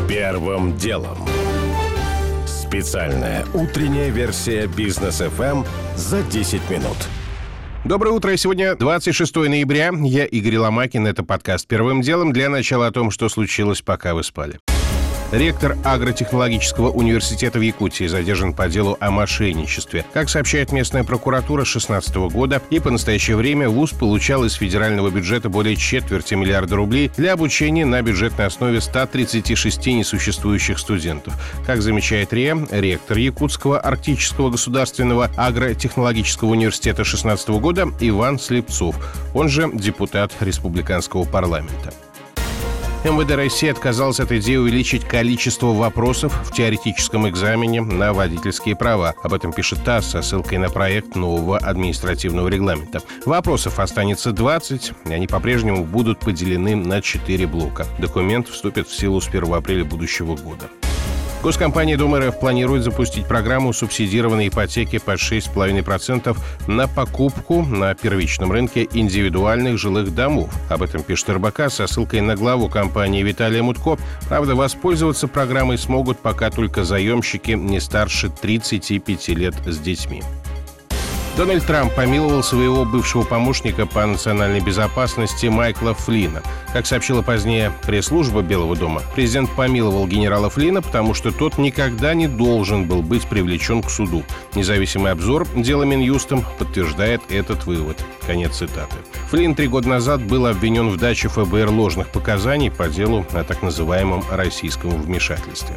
Первым делом. Специальная утренняя версия Бизнес ФМ за 10 минут. Доброе утро. Сегодня 26 ноября. Я Игорь Ломакин. Это подкаст «Первым делом». Для начала о том, что случилось, пока вы спали. Ректор Агротехнологического университета в Якутии задержан по делу о мошенничестве. Как сообщает местная прокуратура, с 2016 года и по настоящее время вуз получал из федерального бюджета более четверти миллиарда рублей для обучения на бюджетной основе 136 несуществующих студентов. Как замечает РИА, ректор Якутского арктического государственного агротехнологического университета 2016 года Иван Слепцов, он же депутат республиканского парламента. МВД России отказалась от идеи увеличить количество вопросов в теоретическом экзамене на водительские права. Об этом пишет ТАСС со ссылкой на проект нового административного регламента. Вопросов останется 20, и они по-прежнему будут поделены на 4 блока. Документ вступит в силу с 1 апреля будущего года. Госкомпания Дом РФ планирует запустить программу субсидированной ипотеки под 6,5% на покупку на первичном рынке индивидуальных жилых домов. Об этом пишет РБК со ссылкой на главу компании Виталия Мутко. Правда, воспользоваться программой смогут пока только заемщики не старше 35 лет с детьми. Дональд Трамп помиловал своего бывшего помощника по национальной безопасности Майкла Флина. Как сообщила позднее пресс-служба Белого дома, президент помиловал генерала Флина, потому что тот никогда не должен был быть привлечен к суду. Независимый обзор дела Минюстом подтверждает этот вывод. Конец цитаты. Флин 3 года назад был обвинен в даче ФБР ложных показаний по делу о так называемом российском вмешательстве.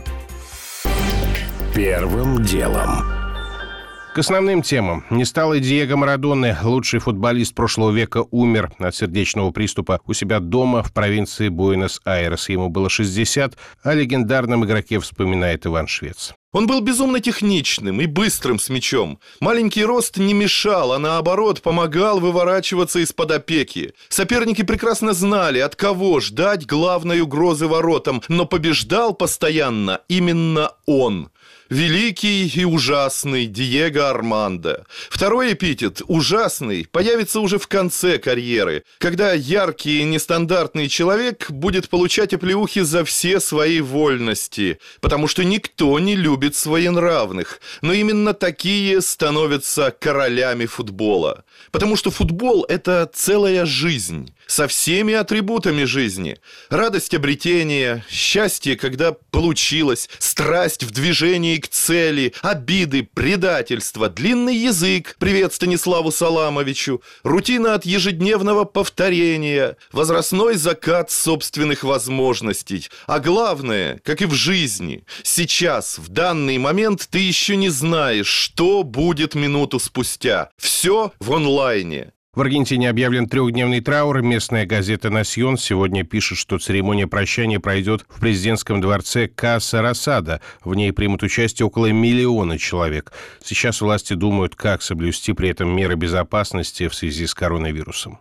Первым делом. К основным темам. Не стало Диего Марадоны. Лучший футболист прошлого века умер от сердечного приступа у себя дома в провинции Буэнос-Айрес. Ему было 60, о легендарном игроке вспоминает Иван Швец. Он был безумно техничным и быстрым с мячом. Маленький рост не мешал, а наоборот помогал выворачиваться из-под опеки. Соперники прекрасно знали, от кого ждать главной угрозы воротам, но побеждал постоянно именно он. Великий и ужасный Диего Армандо. Второй эпитет, ужасный, появится уже в конце карьеры, когда яркий и нестандартный человек будет получать оплеухи за все свои вольности, потому что никто не любит своенравных, но именно такие становятся королями футбола. Потому что футбол – это целая жизнь, со всеми атрибутами жизни. Радость обретения, счастье, когда получилось, страсть в движении к цели, обиды, предательство, длинный язык, привет Станиславу Саламовичу, рутина от ежедневного повторения, возрастной закат собственных возможностей. А главное, как и в жизни, сейчас, в данный момент ты еще не знаешь, что будет минуту спустя. Все в онлайне. В Аргентине объявлен 3-дневный траур. Местная газета «Насьон» сегодня пишет, что церемония прощания пройдет в президентском дворце Каса Росада. В ней примут участие около 1 миллиона человек. Сейчас власти думают, как соблюсти при этом меры безопасности в связи с коронавирусом.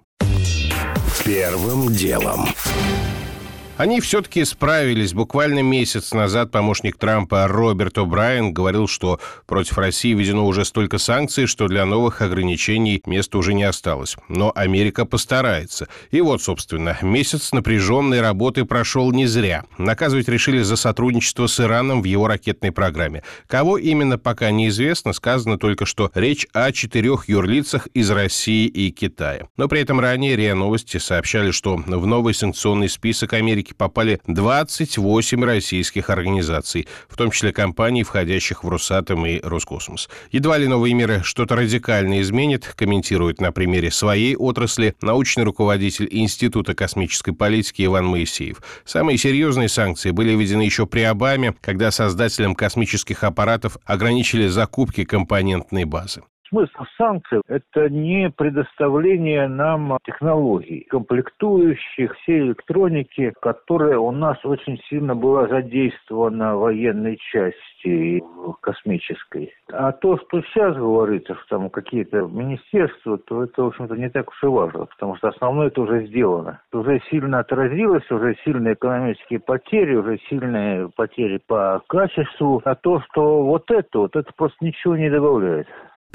Первым делом. Они все-таки справились. Буквально месяц назад помощник Трампа Роберт О'Брайен говорил, что против России введено уже столько санкций, что для новых ограничений места уже не осталось. Но Америка постарается. И вот, собственно, месяц напряженной работы прошел не зря. Наказывать решили за сотрудничество с Ираном в его ракетной программе. Кого именно, пока неизвестно. Сказано только, что речь о 4 юрлицах из России и Китая. Но при этом ранее РИА Новости сообщали, что в новый санкционный список Америки попали 28 российских организаций, в том числе компаний, входящих в Росатом и Роскосмос. Едва ли новые меры что-то радикально изменят, комментирует на примере своей отрасли научный руководитель Института космической политики Иван Моисеев. Самые серьезные санкции были введены еще при Обаме, когда создателям космических аппаратов ограничили закупки компонентной базы. Смысл санкций – это не предоставление нам технологий, комплектующих, всей электроники, которая у нас очень сильно была задействована в военной части космической. А то, что сейчас говорится, что там какие-то министерства, то это, в общем-то, не так уж и важно, потому что основное это уже сделано. Это уже сильно отразилось, уже сильные экономические потери, уже сильные потери по качеству. А то, что вот это просто ничего не добавляет.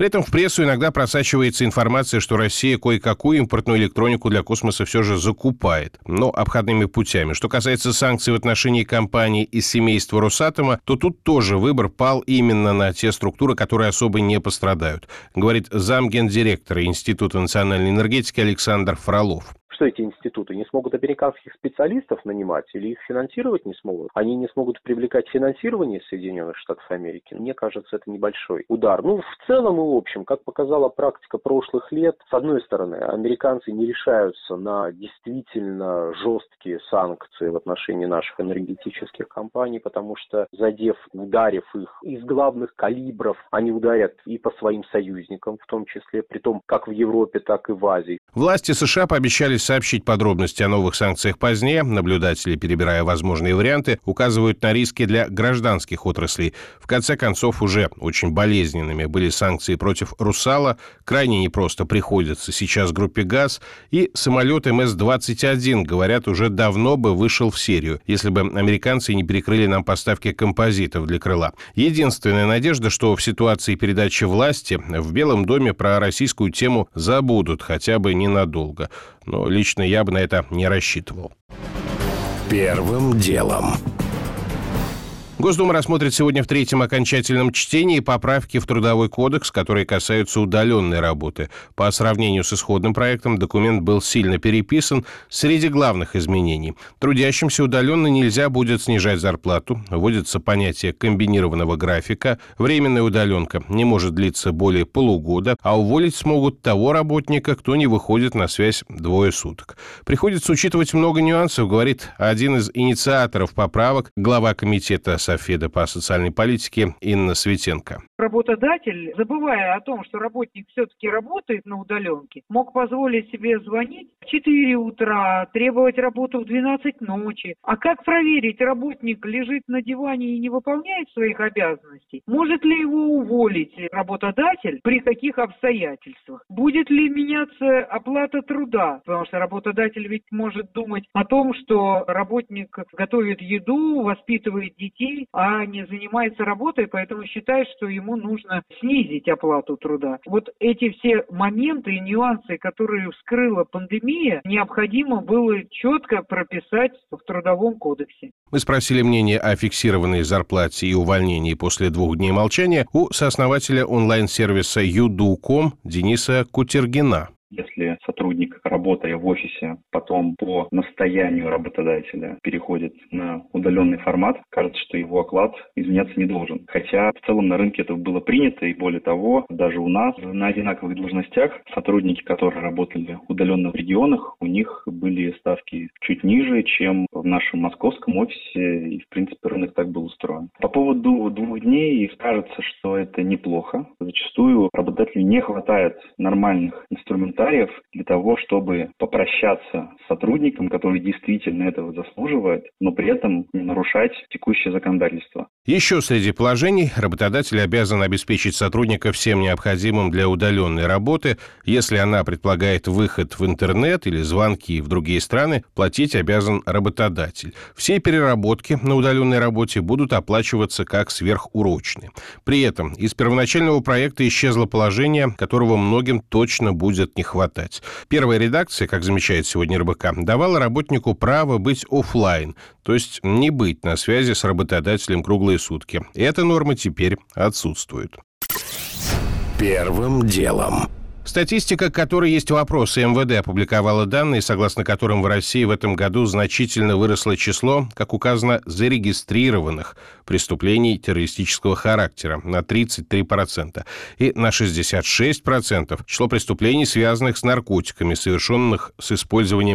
При этом в прессу иногда просачивается информация, что Россия кое-какую импортную электронику для космоса все же закупает, но обходными путями. Что касается санкций в отношении компаний из семейства Росатома, то тут тоже выбор пал именно на те структуры, которые особо не пострадают, говорит замгендиректора Института национальной энергетики Александр Фролов. Что эти институты не смогут американских специалистов нанимать или их финансировать не смогут? Они не смогут привлекать финансирование из Соединенных Штатов Америки? Мне кажется, это небольшой удар. В целом и в общем, как показала практика прошлых лет, с одной стороны, американцы не решаются на действительно жесткие санкции в отношении наших энергетических компаний, потому что, ударив их из главных калибров, они ударят и по своим союзникам, в том числе, при том, как в Европе, так и в Азии. Власти США пообещали сообщить подробности о новых санкциях позднее. Наблюдатели, перебирая возможные варианты, указывают на риски для гражданских отраслей. В конце концов, уже очень болезненными были санкции против «Русала». Крайне непросто приходится сейчас группе «ГАЗ». И самолет МС-21, говорят, уже давно бы вышел в серию, если бы американцы не перекрыли нам поставки композитов для крыла. Единственная надежда, что в ситуации передачи власти в Белом доме про российскую тему забудут, хотя бы ненадолго. Но лично я бы на это не рассчитывал. Первым делом. Госдума рассмотрит сегодня в третьем окончательном чтении поправки в Трудовой кодекс, которые касаются удаленной работы. По сравнению с исходным проектом документ был сильно переписан. Среди главных изменений: трудящимся удаленно нельзя будет снижать зарплату, вводится понятие комбинированного графика, временная удаленка не может длиться более полугода, а уволить смогут того работника, кто не выходит на связь 2 суток. Приходится учитывать много нюансов, говорит один из инициаторов поправок, глава комитета Софеда по социальной политике Инна Светенко. Работодатель, забывая о том, что работник все-таки работает на удаленке, мог позволить себе звонить в 4 утра, требовать работу в 12 ночи. А как проверить, работник лежит на диване и не выполняет своих обязанностей? Может ли его уволить работодатель, при каких обстоятельствах? Будет ли меняться оплата труда? Потому что работодатель ведь может думать о том, что работник готовит еду, воспитывает детей, а не занимается работой, поэтому считает, что ему нужно снизить оплату труда. Вот эти все моменты и нюансы, которые вскрыла пандемия, необходимо было четко прописать в Трудовом кодексе. Мы спросили мнение о фиксированной зарплате и увольнении после 2 дней молчания у сооснователя онлайн-сервиса Udo.com Дениса Кутергина. Если сотрудник, работая в офисе, потом по настоянию работодателя переходит на удаленный формат, кажется, что его оклад изменяться не должен. Хотя в целом на рынке это было принято, и более того, даже у нас на одинаковых должностях сотрудники, которые работали удаленно в регионах, у них были ставки чуть ниже, чем в нашем московском офисе, и в принципе рынок так был устроен. По поводу 2 дней кажется, что это неплохо. Зачастую работодателю не хватает нормальных инструментариев для того, чтобы попрощаться с сотрудником, который действительно этого заслуживает, но при этом не нарушать текущее законодательство. Еще среди положений: работодатель обязан обеспечить сотрудника всем необходимым для удаленной работы. Если она предполагает выход в интернет или звонки в другие страны, платить обязан работодатель. Все переработки на удаленной работе будут оплачиваться как сверхурочные. При этом из первоначального проекта исчезло положение, которого многим точно будет не хватать. Первая редакция, как замечает сегодня РБК, давала работнику право быть офлайн, то есть не быть на связи с работодателем круглые сутки. Эта норма теперь отсутствует. Первым делом. Статистика, к которой есть вопросы, МВД опубликовала данные, согласно которым в России в этом году значительно выросло число, как указано, зарегистрированных преступлений террористического характера на 33%. И на 66% число преступлений, связанных с наркотиками, совершенных с использованием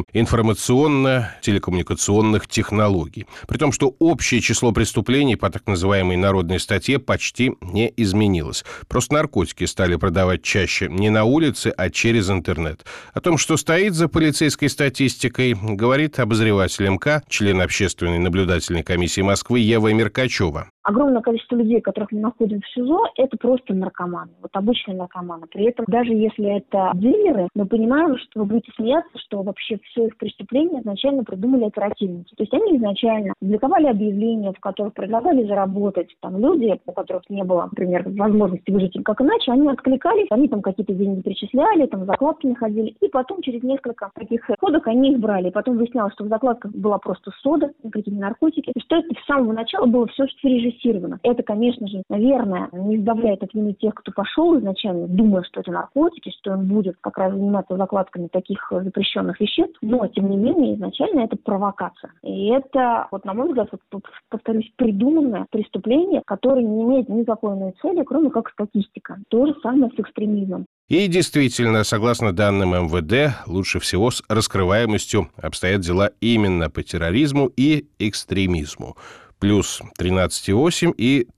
информационно-телекоммуникационных технологий. При том, что общее число преступлений по так называемой народной статье почти не изменилось. Просто наркотики стали продавать чаще не на улице, улице, а через интернет. О том, что стоит за полицейской статистикой, говорит обозреватель МК, член Общественной наблюдательной комиссии Москвы Ева Меркачева. Огромное количество людей, которых мы находим в СИЗО, это просто наркоманы. Вот обычные наркоманы. При этом, даже если это дилеры, мы понимаем, что вы будете смеяться, что вообще все их преступления изначально придумали оперативники. То есть они изначально публиковали объявления, в которых предлагали заработать. Там люди, у которых не было, например, возможности выжить как иначе, они откликались, они там какие-то деньги перечисляли, там закладки находили, и потом через несколько таких ходок они их брали. И потом выяснялось, что в закладках была просто сода, никакие наркотики, и что это с самого начала было все режиссировано. Это, конечно же, наверное, не избавляет от вины тех, кто пошел изначально, думая, что это наркотики, что он будет как раз заниматься закладками таких запрещенных веществ, но, тем не менее, изначально это провокация. И это, вот, на мой взгляд, повторюсь, придуманное преступление, которое не имеет никакой иной цели, кроме как статистика. То же самое с экстремизмом. И действительно, согласно данным МВД, лучше всего с раскрываемостью обстоят дела именно по терроризму и экстремизму. Плюс 13,8 и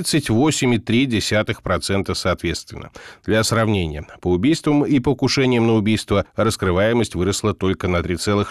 38,3% соответственно. Для сравнения, по убийствам и покушениям на убийство раскрываемость выросла только на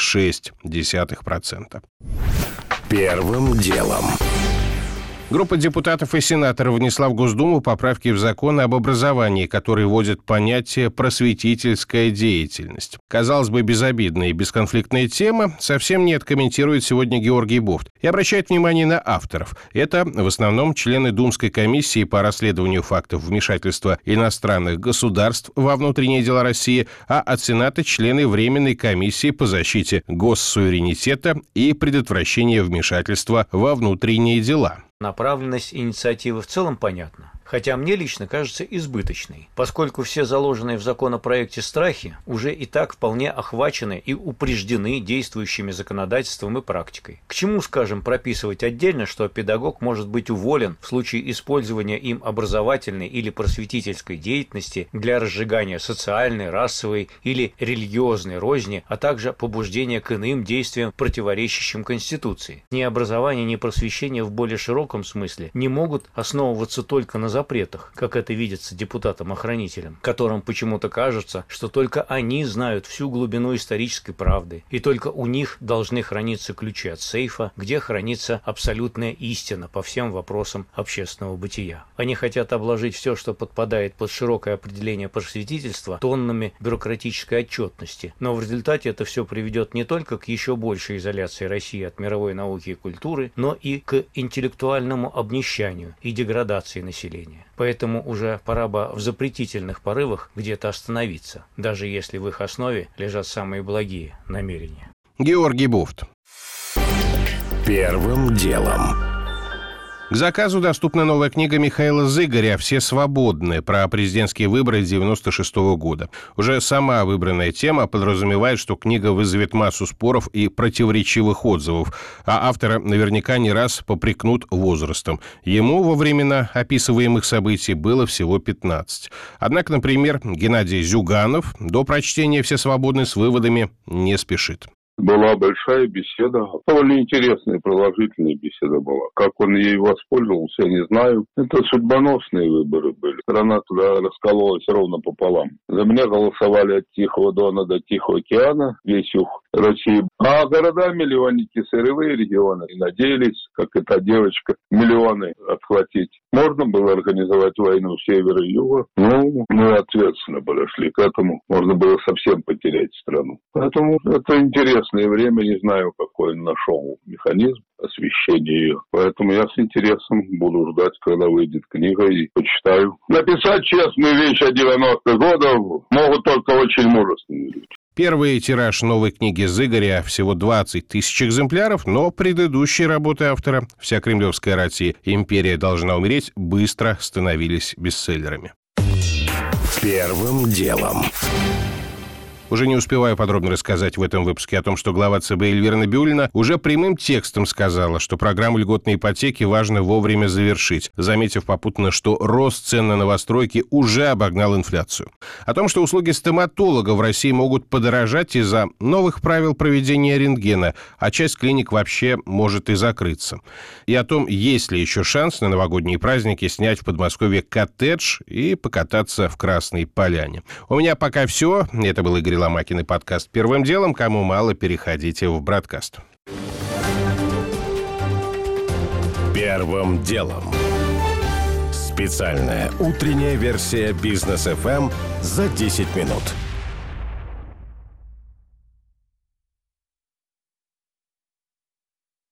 3,6%. Первым делом. Группа депутатов и сенаторов внесла в Госдуму поправки в закон об образовании, который вводит понятие «просветительская деятельность». Казалось бы, безобидная и бесконфликтная тема, совсем нет, комментирует сегодня Георгий Бофт. И обращает внимание на авторов. Это в основном члены Думской комиссии по расследованию фактов вмешательства иностранных государств во внутренние дела России, а от Сената члены Временной комиссии по защите госсуверенитета и предотвращения вмешательства во внутренние дела. Направленность инициативы в целом понятна, хотя мне лично кажется избыточной, поскольку все заложенные в законопроекте страхи уже и так вполне охвачены и упреждены действующими законодательством и практикой. К чему, скажем, прописывать отдельно, что педагог может быть уволен в случае использования им образовательной или просветительской деятельности для разжигания социальной, расовой или религиозной розни, а также побуждения к иным действиям, противоречащим Конституции. Ни образование, ни просвещение в более широком смысле не могут основываться только на запретах, как это видится депутатам-охранителям, которым почему-то кажется, что только они знают всю глубину исторической правды, и только у них должны храниться ключи от сейфа, где хранится абсолютная истина по всем вопросам общественного бытия. Они хотят обложить все, что подпадает под широкое определение просветительства, тоннами бюрократической отчетности, но в результате это все приведет не только к еще большей изоляции России от мировой науки и культуры, но и к интеллектуальному обнищанию и деградации населения. Поэтому уже пора бы в запретительных порывах где-то остановиться, даже если в их основе лежат самые благие намерения. Георгий Бофт. Первым делом. К заказу доступна новая книга Михаила Зыгоря «Все свободны» про президентские выборы 1996 года. Уже сама выбранная тема подразумевает, что книга вызовет массу споров и противоречивых отзывов, а автора наверняка не раз попрекнут возрастом. Ему во времена описываемых событий было всего 15. Однако, например, Геннадий Зюганов до прочтения «Все свободны» с выводами не спешит. Была большая беседа, довольно интересная, продолжительная беседа была. Как он ей воспользовался, я не знаю. Это судьбоносные выборы были. Страна туда раскололась ровно пополам. За меня голосовали от Тихого Дона до Тихого океана, весь юг России. А города-миллионники, сырьевые регионы, надеялись, как эта девочка, миллионы отхватить. Можно было организовать войну севера и юга. Ну, мы ответственно подошли к этому. Можно было совсем потерять страну. Поэтому это интересное время. Не знаю, какой он нашел механизм освещения ее. Поэтому я с интересом буду ждать, когда выйдет книга, и почитаю. Написать честную вещь о 90-х годах могут только очень мужественные люди. Первый тираж новой книги Зыгоря всего 20 тысяч экземпляров, но предыдущие работы автора «Вся кремлевская рать» и «Империя должна умереть» быстро становились бестселлерами. Первым делом. Уже не успеваю подробно рассказать в этом выпуске о том, что глава ЦБ Эльвира Набиуллина уже прямым текстом сказала, что программу льготной ипотеки важно вовремя завершить, заметив попутно, что рост цен на новостройки уже обогнал инфляцию. О том, что услуги стоматолога в России могут подорожать из-за новых правил проведения рентгена, а часть клиник вообще может и закрыться. И о том, есть ли еще шанс на новогодние праздники снять в Подмосковье коттедж и покататься в Красной Поляне. У меня пока все. Это был Игорь Ломакин и подкаст «Первым делом». Кому мало, переходите в Бродкаст. Первым делом. Специальная утренняя версия Бизнес ФМ за 10 минут.